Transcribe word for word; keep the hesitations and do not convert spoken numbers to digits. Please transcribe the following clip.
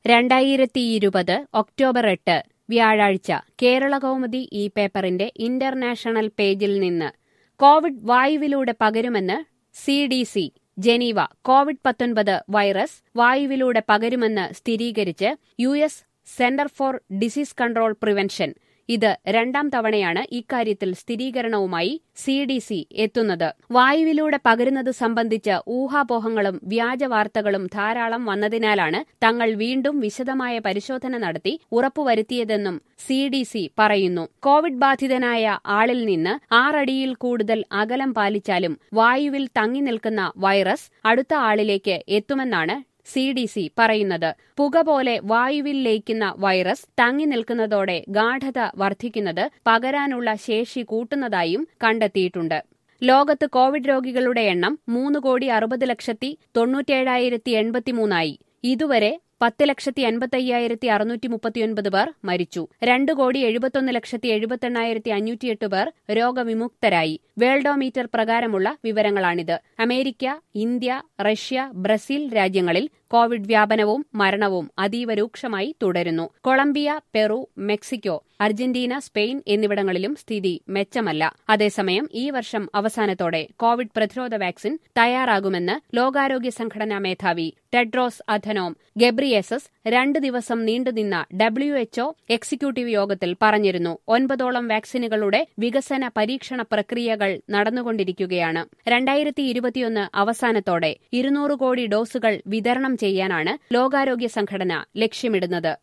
രണ്ടായിരത്തിയിരുപത് ഒക്ടോബർ എട്ട് വ്യാഴാഴ്ച കേരളകൗമുദി ഈ പേപ്പറിന്റെ ഇന്റർനാഷണൽ പേജിൽ നിന്ന് കോവിഡ് വായുവിലൂടെ പകരുമെന്ന് C D C Geneva. Covid പത്തൊൻപത് വൈറസ് വായുവിലൂടെ പകരുമെന്ന് സ്ഥിരീകരിച്ച് U S centre for disease control prevention. ഇത് രണ്ടാം തവണയാണ് ഇക്കാര്യത്തിൽ സ്ഥിരീകരണവുമായി സി ഡി സി എത്തുന്നത്. വായുവിലൂടെ പകരുന്നത് സംബന്ധിച്ച് ഊഹാപോഹങ്ങളും വ്യാജവാർത്തകളും ധാരാളം വന്നതിനാലാണ് തങ്ങൾ വീണ്ടും വിശദമായ പരിശോധന നടത്തി ഉറപ്പുവരുത്തിയതെന്നും സി ഡി സി പറയുന്നു. കോവിഡ് ബാധിതനായ ആളിൽ നിന്ന് ആറടിയിൽ കൂടുതൽ അകലം പാലിച്ചാലും വായുവിൽ തങ്ങി നിൽക്കുന്ന വൈറസ് അടുത്ത ആളിലേക്ക് എത്തുമെന്നാണ് സി ഡി സി പറയുന്നത്. പുക പോലെ വായുവിൽ ലയിക്കുന്ന വൈറസ് തങ്ങി നിൽക്കുന്നതോടെ ഗാഢത വർദ്ധിക്കുന്നത് പകരാനുള്ള ശേഷി കൂട്ടുന്നതായും കണ്ടെത്തിയിട്ടുണ്ട്. ലോകത്ത് കോവിഡ് രോഗികളുടെ എണ്ണം മൂന്ന് കോടി അറുപത് ലക്ഷത്തി തൊണ്ണൂറ്റേഴായിരത്തി എൺപത്തിമൂന്നായി. ഇതുവരെ പത്ത് ലക്ഷത്തി അൻപത്തയ്യായിരത്തി അറുന്നൂറ്റി മുപ്പത്തിയൊൻപത് പേർ മരിച്ചു. രണ്ട് കോടി എഴുപത്തൊന്ന് ലക്ഷത്തി എഴുപത്തെണ്ണായിരത്തി അഞ്ഞൂറ്റിയെട്ട് പേർ രോഗവിമുക്തരായി. വേൾഡോമീറ്റർ പ്രകാരമുള്ള വിവരങ്ങളാണിത്. അമേരിക്ക, ഇന്ത്യ, റഷ്യ, ബ്രസീൽ രാജ്യങ്ങളിൽ കോവിഡ് വ്യാപനവും മരണവും അതീവ രൂക്ഷമായി തുടരുന്നു. Colombia, Peru, Mexico, Argentina, Spain എന്നിവിടങ്ങളിലും സ്ഥിതി മെച്ചമല്ല. അതേസമയം ഈ വർഷം അവസാനത്തോടെ കോവിഡ് പ്രതിരോധ വാക്സിൻ തയ്യാറാകുമെന്ന് ലോകാരോഗ്യ സംഘടനാ മേധാവി ടെഡ്രോസ് അഥനോം ഗെബ്രിയേസസ് രണ്ട് ദിവസം നീണ്ടുനിന്ന ഡബ്ല്യു എച്ച്ഒ എക്സിക്യൂട്ടീവ് യോഗത്തിൽ പറഞ്ഞിരുന്നു. ഒൻപതോളം വാക്സിനുകളുടെ വികസന പരീക്ഷണ പ്രക്രിയകൾ നടന്നുകൊണ്ടിരിക്കുകയാണ്. രണ്ടായിരത്തി ഇരുപത്തിയൊന്ന് അവസാനത്തോടെ ഇരുന്നൂറ് കോടി ഡോസുകൾ വിതരണം ചെയ്യാനാണ് ലോകാരോഗ്യ സംഘടന ലക്ഷ്യമിടുന്നത്.